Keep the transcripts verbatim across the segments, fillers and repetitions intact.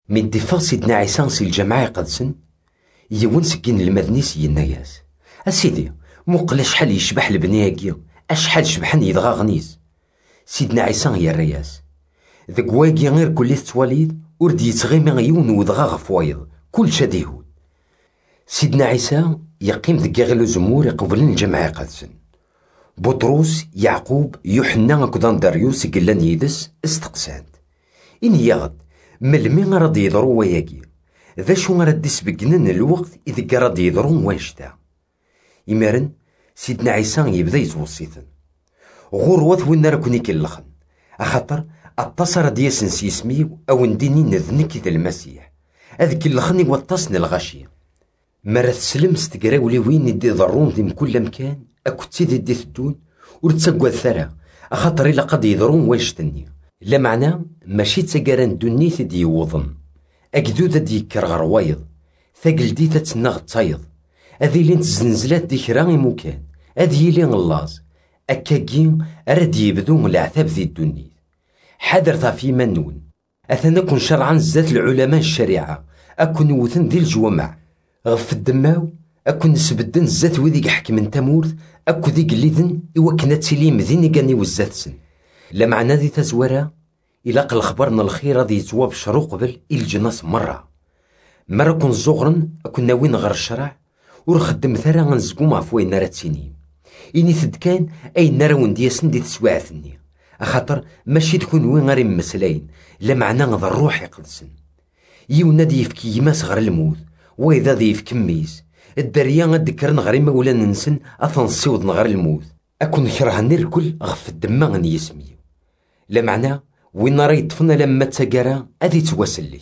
من دفاع سيدنا عيسى سي الجماعة يقدسن يون سكين المدني سيدنا ياس أسيدي موقل شحال يشبح البنياكي أشحال شبحن يدغا غنيز سيدنا عيسى يا الرياس ذاك واكي غير كل تواليد ورد يتغيمي يون ودغا غف وايض كل شديهود سيدنا عيسى يقيم ذاك غير الزمور يقبلن الجماعة يقدسن بطروس يعقوب يوحنا كدان داريوس قلان يدس استقسانت إن يغد ملمي غراد يضرو وياكي ذا شو غراد يسبقنن الوقت إذا غراد يضرو وانشتا يمارن سيدنا عيسى يبدا يتوصيثن غروة وين راكوني كلخن أخاطر اتصر دياسن سيسميو أو نديني نذنكي ذا المسيح أذك اللخني وطاسن الغاشية مرة تسلم ستقراولي وين يدي ضرون ذي كل مكان أكو تسيدي دي الدون ورتسقوا الثرى أخاطر إلا قد يضرون وانشتني لا معنى ماشي تسقران دوني ثدي يوضن أكدودة دي كرغر وايض ثقل دي تتنغ تايض أذي لين تزنزلات دي كراغي مكان أذي لين اللاز أكاكين أرد يبدون العذاب ذي الدنيا حذر في منون أثنكن شرعا زات العلماء الشريعة أكون وثن ذي الجوامع غف الدماو أكون نسبدن زات وذيك حكم تمورث أكو ذيك الليذن إوا كنا تسليم ذيني كاني وزات سن لا معنى ذي تزورا إلا قل خبرنا الخير ذي يتواب شروق قبل الجناس مرة مرة كون زغرن أكون ناوين غير الشرع ورخدم ثرا غنزقوم عفوين نارا تسينيم إني ثد كان أي نارا وندياسن دي تسواعثني أخاطر ماشي تكون وين غير مسلاين لا معنى غض الروح يقدسن يونا دي يفكي يماس غير الموت وإذا دي يفكي ميز الدريا غدكرن غير مولا ننسن أثنصيوض غير الموت أكون كرهني الكل غف الدماغ غني يسميو لا معنى وين راه يطفنا لما تسقرا أذي تواسلي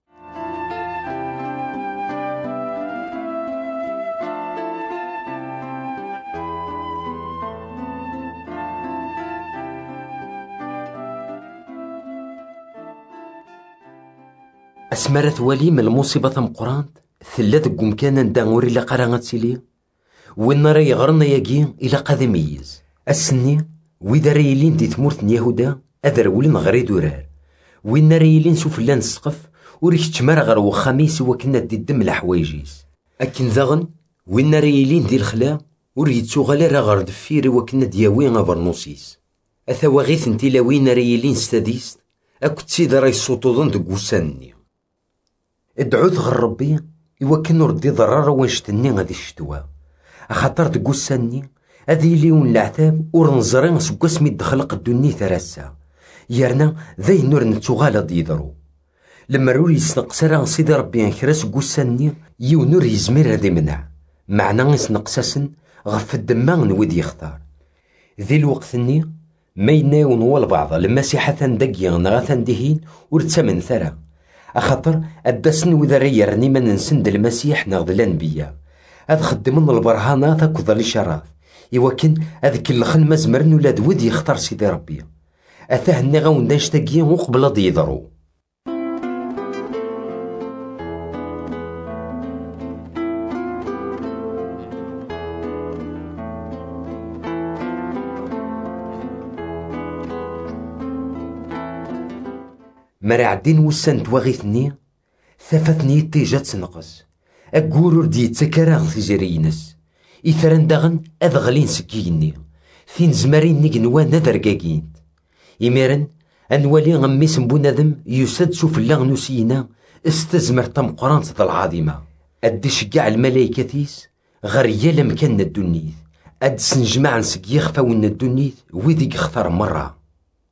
أسمرة ثوالي من المصيبة مقرانت ثلاث قم كان ندانوري لا قرانت سيلي وين راه يغرنا ياكي إلا قاد ميز السني وإذا رايلين دي ثمورت يهودا أذرولين غري دورار وين رايلين سوف لان السقف وريك تمر غير وخميس وكنا دي الدم الحوايجيس أكن ذاغن وين رايلين دي الخلا وريت سوغالا راه غير دفيري وكنا دياوين غبرنوسيس أثواغيث انتي لا وين رايلين ستاديست أكو تسيد راي صوتوضن دق وساني ادعوث غير ربي إوا كان ردي ضرر وانشتني غادي الشتوا أخاطر دق وساني هذي ليون العذاب ورنزرين سكو اسمي دخلق الدنيا ثراسا يارنا ذي نور نتوغالا ديضرو لما روري يسنقسرا سيدي ربي انكراس قوساني يو نور يزمير هذي منع معنى يسنقساسن غف الدماغ نويد يختار ذي الوقت ني ما يناون والبعض المسيحة ثندقي غنغا ثندهين ورتسمن ثرا أخاطر أدسن وذا ريرني من نسند المسيح نغض الأنبياء هذا خدمن البرهانات أكو ظل شراف يوكن هذيك الخن مزمرن ولاد ود يختار سيدي ربي أثاه النغا ونداش تاقيا وقبل ضي يضرو مرا عدين وسان تواغيثني ثافتني تيجات سنقص أقول ردي تكراغ في جرينس إثران داغن أذغلين سكيني فين زمارين نيقنوا نذر قاقين إميرن أنوالي غميس بنادم يسد سوف الله نسينا استزمر تمقران ذا العظيمة أدي شقع الملايكة تيس غريا لمكان الدنيث أد سنجمع نسك يخفى ون الدنيث وذيك اختار مرة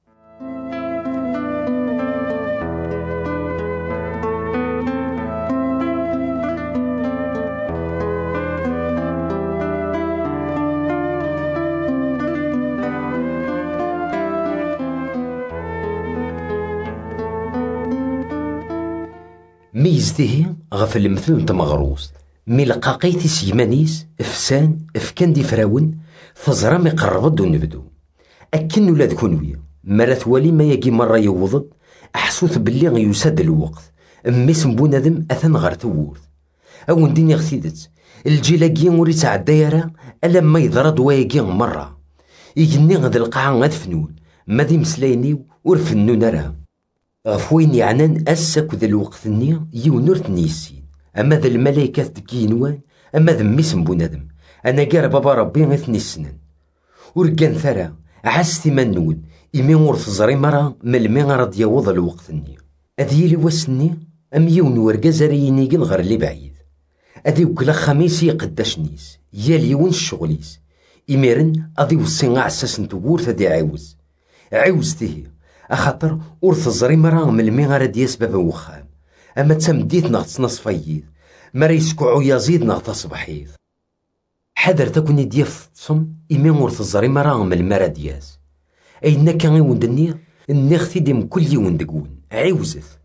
ميزديه غف المثل نتمغروست مي لقاقيتي سيمانيس افسان افكان دي فراون فزرا مي قربض ونبدو اكن ولا ذكونويا مرا ثوالي ما يجي مرة يوضد احسوث باللي يساد الوقت اميس بنادم اثن غير ثورث او نديني غثيدت الجيلاكي وري تعدى يرا الا ما يضرد ويجي مرة يجني غد القاعة غد فنون ما دي مسلايني ورفنون راه غف وين يعنان أساك ذا الوقت النية يونور تنيسين، أما ذا الملايكة تكينوان، أما ذا ميسم بنادم، أنا قار بابا ربي غيثني السنن. ورقان ثرى عاس ثمان نود إمي ورث زري مرة ملمي غرد يوض الوقت النية. أذي لي واسني أم يون ورقاز ريني غير اللي بعيد. أذي وكلا خميس يقداش نيس يال يون الشغليس. إميرن أذي وسين عساس نتوور ثدي عاوز. عاوز تهي أخاطر ورث زري مرة ملمي غرد ياس بابا وخام. أما تمديت نغط نصفيد مرا يسكعو يزيد نغط صبحيد. حذر تكوني ديف تصم إمي ورث زري مرة ملمي راد ياس. أين كان يوندني النختي ديم كل يوم دقون عاوزت